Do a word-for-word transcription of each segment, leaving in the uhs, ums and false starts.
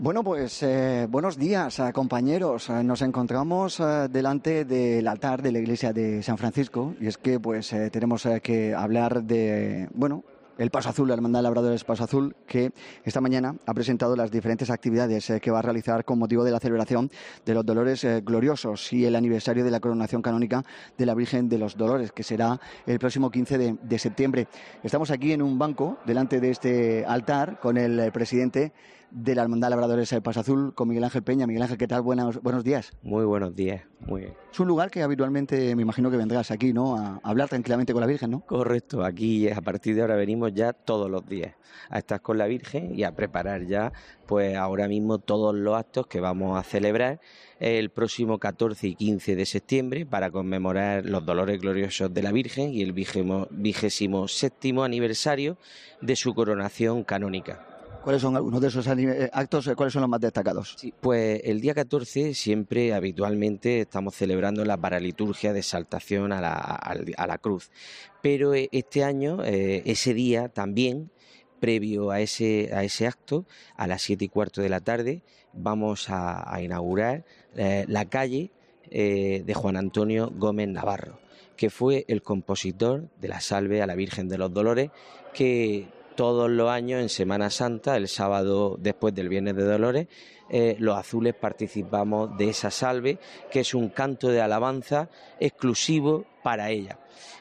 Bueno, pues eh, buenos días, eh, compañeros. Eh, nos encontramos eh, delante del altar de la iglesia de San Francisco y es que pues eh, tenemos eh, que hablar de, bueno, el Paso Azul, la Hermandad de Labradores Paso Azul, que esta mañana ha presentado las diferentes actividades eh, que va a realizar con motivo de la celebración de los Dolores eh, Gloriosos y el aniversario de la coronación canónica de la Virgen de los Dolores, que será el próximo quince de, de septiembre. Estamos aquí en un banco, delante de este altar, con el eh, presidente de la Hermandad de Labradores Paso Azul, con Miguel Ángel Peña. Miguel Ángel, ¿qué tal? Buenos, buenos días. Muy buenos días, muy bien. Es un lugar que habitualmente me imagino que vendrás aquí, ¿no?, a hablar tranquilamente con la Virgen, ¿no? Correcto, aquí a partir de ahora venimos ya todos los días a estar con la Virgen y a preparar ya, pues ahora mismo todos los actos que vamos a celebrar el próximo catorce y quince de septiembre para conmemorar los Dolores Gloriosos de la Virgen y el vigésimo séptimo aniversario de su coronación canónica. ¿Cuáles son algunos de esos actos? ¿Cuáles son los más destacados? Sí, pues el día catorce siempre, habitualmente, estamos celebrando la paraliturgia de exaltación a la, a, a la cruz. Pero este año, eh, ese día también, previo a ese, a ese acto, a las siete y cuarto de la tarde, vamos a, a inaugurar eh, la calle eh, de Juan Antonio Gómez Navarro, que fue el compositor de la Salve a la Virgen de los Dolores, que todos los años en Semana Santa, el sábado después del Viernes de Dolores, eh, los azules participamos de esa salve, que es un canto de alabanza exclusivo para ella.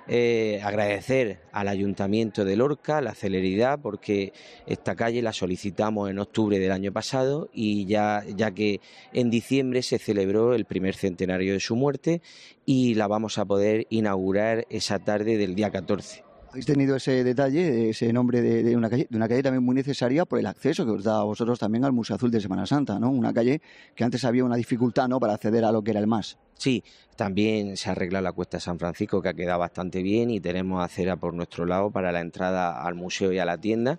Eh, agradecer al Ayuntamiento de Lorca la celeridad, porque esta calle la solicitamos en octubre del año pasado y ya, ya que en diciembre se celebró el primer centenario de su muerte y la vamos a poder inaugurar esa tarde del día catorce. Habéis tenido ese detalle, ese nombre de, de, una calle, de una calle también muy necesaria por el acceso que os da a vosotros también al Museo Azul de Semana Santa, ¿no? Una calle que antes había una dificultad, ¿no?, para acceder a lo que era el M A S. Sí, también se arregla la Cuesta de San Francisco, que ha quedado bastante bien, y tenemos acera por nuestro lado para la entrada al museo y a la tienda.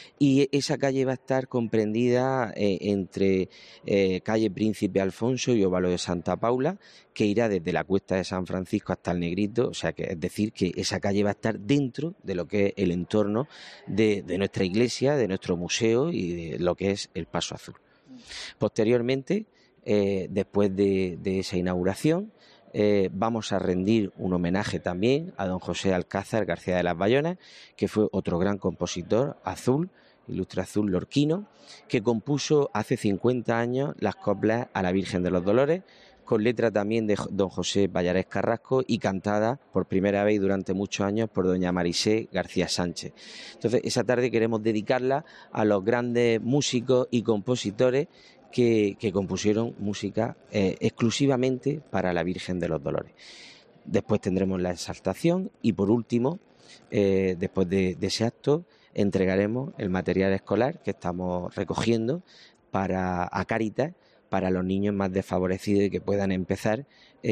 Y esa calle va a estar comprendida eh, entre eh, calle Príncipe Alfonso y Óvalo de Santa Paula, que irá desde la Cuesta de San Francisco hasta el Negrito, o sea que es decir que esa calle va a estar dentro de lo que es el entorno de, de nuestra iglesia, de nuestro museo y de lo que es el Paso Azul. Posteriormente, Eh, después de, de esa inauguración, eh, vamos a rendir un homenaje también a don José Alcázar García de las Bayonas, que fue otro gran compositor azul, ilustre azul lorquino, que compuso hace cincuenta años las coplas a la Virgen de los Dolores, con letra también de don José Pallarés Carrasco y cantada por primera vez durante muchos años por doña Marisé García Sánchez. Entonces, esa tarde queremos dedicarla a los grandes músicos y compositores Que, que compusieron música eh, exclusivamente para la Virgen de los Dolores. Después tendremos la exaltación y por último, eh, después de, de ese acto, entregaremos el material escolar que estamos recogiendo para a Cáritas, para los niños más desfavorecidos y que puedan empezar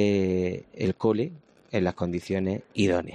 eh, el cole en las condiciones idóneas.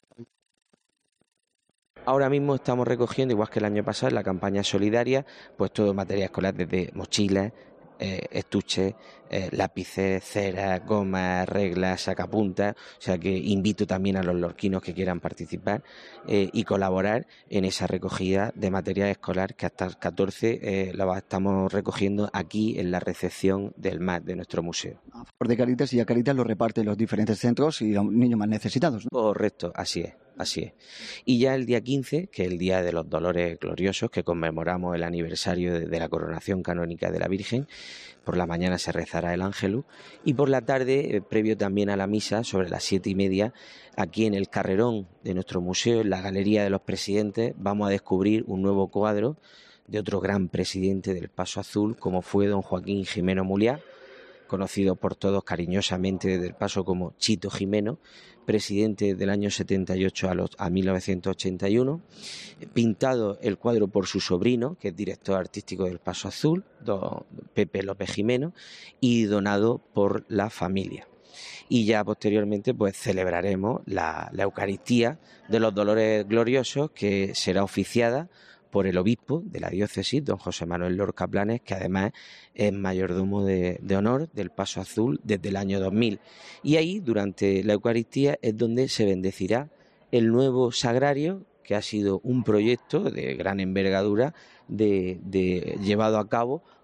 Ahora mismo estamos recogiendo, igual que el año pasado, en la campaña solidaria, pues todo material escolar, desde mochilas, eh, estuches, eh, lápices, ceras, gomas, reglas, sacapuntas. O sea que invito también a los lorquinos que quieran participar eh, y colaborar en esa recogida de material escolar, que hasta el catorce eh, lo estamos recogiendo aquí en la recepción del M A S de nuestro museo. A favor de Cáritas, y a Cáritas lo reparten los diferentes centros y los niños más necesitados, ¿no? Correcto, así es. Así es. Y ya el día quince, que es el Día de los Dolores Gloriosos, que conmemoramos el aniversario de, de la coronación canónica de la Virgen, por la mañana se rezará el Ángelus y por la tarde, eh, previo también a la misa, sobre las siete y media, aquí en el carrerón de nuestro museo, en la Galería de los Presidentes, vamos a descubrir un nuevo cuadro de otro gran presidente del Paso Azul, como fue don Joaquín Jimeno Muliá, conocido por todos cariñosamente desde el Paso como Chito Jimeno, presidente del año setenta y ocho a, los, a mil novecientos ochenta y uno, pintado el cuadro por su sobrino, que es director artístico del Paso Azul, don Pepe López Jimeno, y donado por la familia. Y ya posteriormente pues celebraremos la, la Eucaristía de los Dolores Gloriosos, que será oficiada por el obispo de la diócesis, don José Manuel Lorca Planes, que además es mayordomo de, de honor del Paso Azul desde el año dos mil. Y ahí, durante la Eucaristía, es donde se bendecirá el nuevo sagrario, que ha sido un proyecto de gran envergadura de, de, llevado a cabo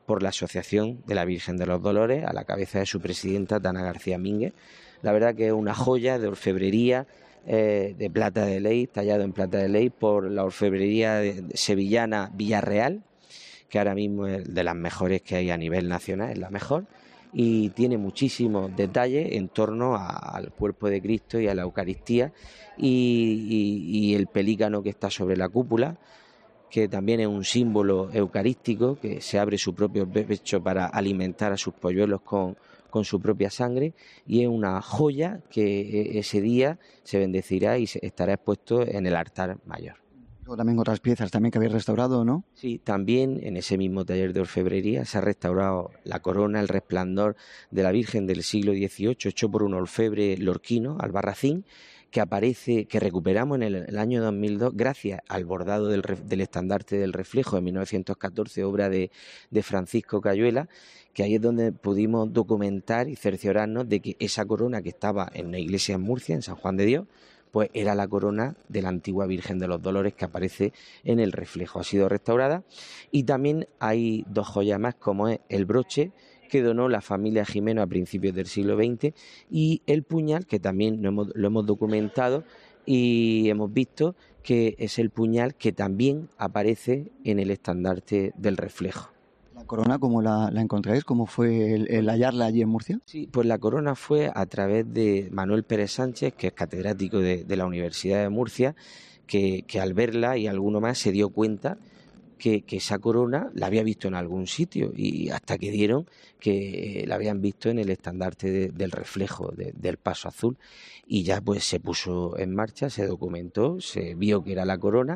por la Asociación de la Virgen de los Dolores, a la cabeza de su presidenta, Tana García Mínguez. La verdad que es una joya de orfebrería, eh, de plata de ley, tallado en plata de ley por la orfebrería de, de sevillana Villarreal, que ahora mismo es de las mejores que hay a nivel nacional, es la mejor, y tiene muchísimos detalles en torno a, al cuerpo de Cristo y a la Eucaristía, y, y, y el pelícano que está sobre la cúpula, que también es un símbolo eucarístico, que se abre su propio pecho para alimentar a sus polluelos con, con su propia sangre, y es una joya que ese día se bendecirá y estará expuesto en el altar mayor. O también otras piezas también que habéis restaurado, ¿no? Sí, también en ese mismo taller de orfebrería se ha restaurado la corona, el resplandor de la Virgen del siglo dieciocho, hecho por un orfebre lorquino, Albarracín, que aparece, que recuperamos en el, el año dos mil dos gracias al bordado del, del estandarte del reflejo de mil novecientos catorce, obra de, de Francisco Cayuela, que ahí es donde pudimos documentar y cerciorarnos de que esa corona que estaba en una iglesia en Murcia, en San Juan de Dios, pues era la corona de la antigua Virgen de los Dolores que aparece en el reflejo. Ha sido restaurada, y también hay dos joyas más, como es el broche que donó la familia Jimeno a principios del siglo veinte, y el puñal, que también lo hemos, lo hemos documentado y hemos visto que es el puñal que también aparece en el estandarte del reflejo. ¿La corona cómo la, la encontráis? ¿Cómo fue el, el hallarla allí en Murcia? Sí, pues la corona fue a través de Manuel Pérez Sánchez, que es catedrático de, de la Universidad de Murcia, que, que al verla y alguno más se dio cuenta que, que esa corona la había visto en algún sitio, y hasta que dieron que la habían visto en el estandarte de, del reflejo de, del Paso Azul, y ya pues se puso en marcha, se documentó, se vio que era la corona.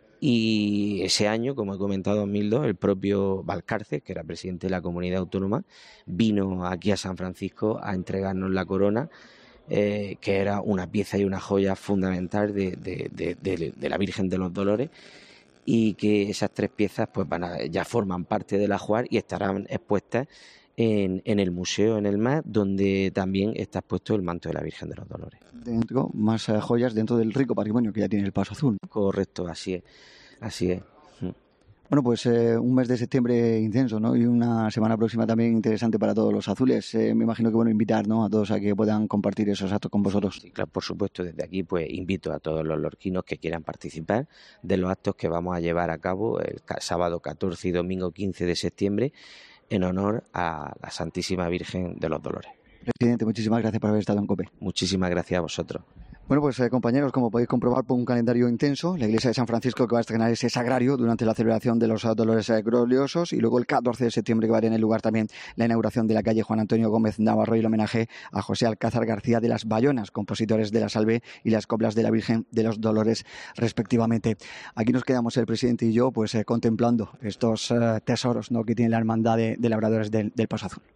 Y ese año, como he comentado, en dos mil dos, el propio Valcárcel, que era presidente de la comunidad autónoma, vino aquí a San Francisco a entregarnos la corona, eh, que era una pieza y una joya fundamental de, de, de, de, de la Virgen de los Dolores, y que esas tres piezas pues van a, ya forman parte del ajuar y estarán expuestas en, en el museo en el M A S, donde también está expuesto el manto de la Virgen de los Dolores. Dentro, más uh, joyas dentro del rico patrimonio que ya tiene el Paso Azul, ¿no? Correcto, así es, así es. Bueno, pues eh, un mes de septiembre intenso, ¿no? Y una semana próxima también interesante para todos los azules. Eh, me imagino que bueno invitar, ¿no?, a todos a que puedan compartir esos actos con vosotros. Sí, claro, por supuesto, desde aquí pues invito a todos los lorquinos que quieran participar de los actos que vamos a llevar a cabo el sábado catorce y domingo quince de septiembre en honor a la Santísima Virgen de los Dolores. Presidente, muchísimas gracias por haber estado en COPE. Muchísimas gracias a vosotros. Bueno, pues eh, compañeros, como podéis comprobar por un calendario intenso, la iglesia de San Francisco que va a estrenar ese sagrario durante la celebración de los Dolores Gloriosos, y luego el catorce de septiembre que va a tener lugar también la inauguración de la calle Juan Antonio Gómez Navarro y el homenaje a José Alcázar García de las Bayonas, compositores de la Salve y las coplas de la Virgen de los Dolores respectivamente. Aquí nos quedamos el presidente y yo pues eh, contemplando estos eh, tesoros, ¿no?, que tiene la hermandad de, de labradores del, del Paso Azul.